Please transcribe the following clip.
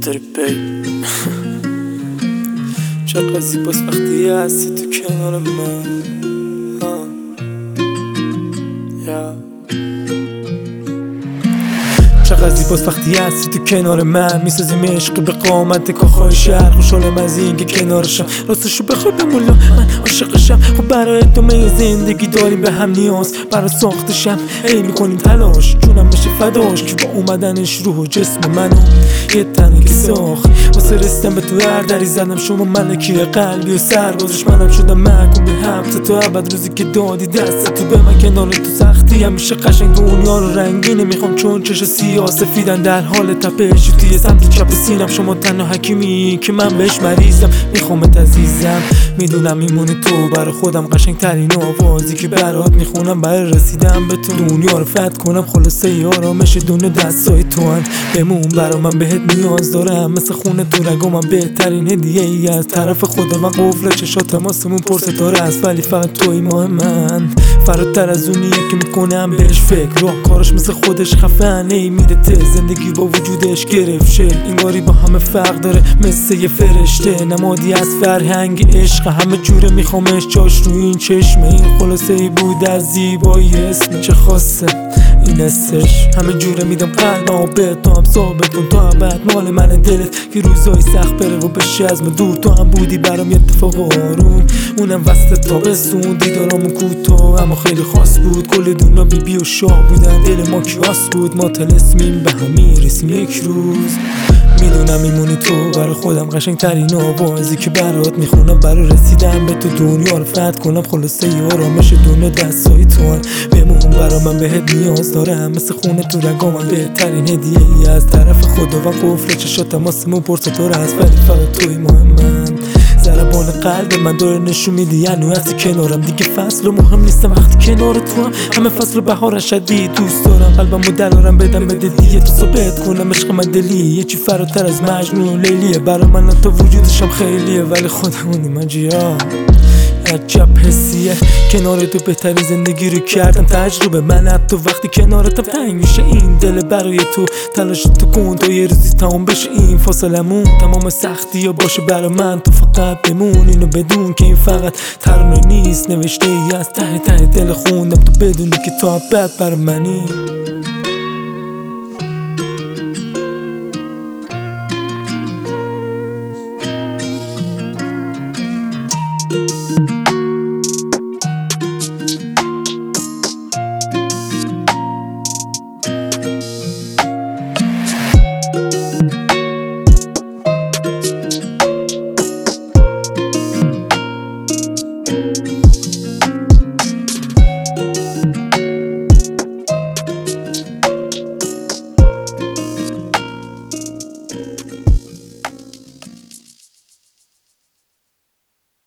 چطوری بی چقدر زیباست وقتی هستی تو کنار من چقدر زیباست وقتی هستی تو کنار من میسازیم عشق به قامت کاخای شهر. خوشحالم از این که کنارشم، راستشو بخوای بمولا من عاشقشم. خب برای ادامه زندگی داریم به هم نیاز، برای ساختشم ای میکنیم تلاش، جونم بشه فداش که با اومدنش روح و جسم منو یه تنه که ساخت. واسه رسیدن به تو هر دری زدم، شما ملکی قلبی و سربازش منم شدم محکوم به حبس تو ابد. روزی که دادی دست تو به من کنار تو سختی همیشه قشنگ دنیا رو رنگینه میخوام، چون چش سیاه سفیدن در حال تپش توی سمت چپ سینم. شما تنها حکیمی که من بهش مریضم، میخوامت عزیزم. میدونم میمونی تو برای خودم قشنگ ترین آوازی که برات میخونم برای رسیدن به تو. دنیا رو فتح کنم خلاصه آرامش دنیا دستای تو هست. بمون برا من بهت نیاز دارم، مثل خونه تو رگامم بهترین هدیه ای از طرف خدا. من قفل چشاتم آسمون پرستاره است، ولی فقط توی ماه من. فراتر از اونیه که میکنم بهش فکر، راه کارش مثل خودش خفنه میره ته. زندگی با وجودش گرفت شکل، انگاری با همه فرق داره مثل یه فرشته. نمادی از فرهنگ عشق، همه جوره میخوامش جاش رو این چشمه. این خلاصه ای بود از زیبایی اسم، چه خاصه این استش. همه جوره میدم قلبم و به تو هم ثابت کن، تو هم بعد مال من دلت که روزای سخت بره و بشه از من دور. تو هم بودی برام یه اتفاق آروم، اونم وسط تابستون. دیدارامون کوتاه اما خیلی خاص بود، کل دنیا بی و شاه بودن، دل ما کیاس بود. ما طلسمیم به هم میرسیم یک روز. میدونم میمونی تو برای خودم قشنگ ترین آوازی که برات میخونم برای رسیدن به تو. دنیا رو فتح کنم خلاصه آرامش دنیا دستای تو هست. بمون برا من بهت نیاز دارم، مثل خونه تو رگامم بهترین هدیه ای از طرف خدا. و قفل چشاتم آسمون پرستاره است، ولی فقط توی مهم من. ضربان قلب من داره نشون میدی یعنی هستی کنارم. دیگه فصل و مهم نیستم وقتی کنار تو هم، همه فصل بهار شدید دوست دارم. قلبمو درارم بدم به دیگه تو ثابت کنم عشق من دلی یه چی فراتر از مجنون و لیلیه. برای من تا وجودشم خیلیه، ولی خودمونی من جیا عجب حسیه. کنار تو بهترین زندگی رو کردم تجربه. من حتی وقتی کنارتم تنگ میشه این دل، برای تو تلاش تو کن تا یه روزی تمام بشه این فاصلمون. تمام سختی یا باشه برای من، تو فقط بمون. اینو بدون که این فقط ترانه نیست، نوشته ای از ته ته دل خوندم. تو بدونی که تو ابد برای منی.